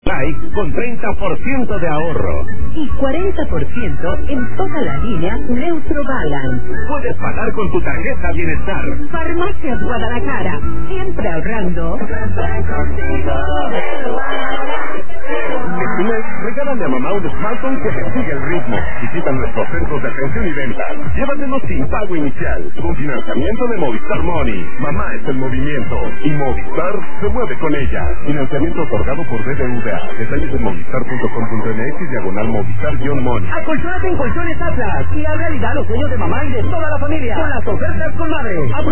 con 30% de ahorro y 40% en toda la línea Neutro Balance. Puedes pagar con tu tarjeta Bienestar. Farmacias Guadalajara, siempre ahorrando. Este mes, regálale a mamá un smartphone que le siga el ritmo. Visita nuestros centros de atención y venta. Llévatelos sin pago inicial, con financiamiento de Movistar Money. Mamá es el movimiento y Movistar se mueve con ella. Financiamiento otorgado por BBVA. Detalles en movistar.com.mx/Movistar-Money. Acolchónate en Colchones Atlas y haz realidad los sueños de mamá y de toda la familia con las ofertas con madre.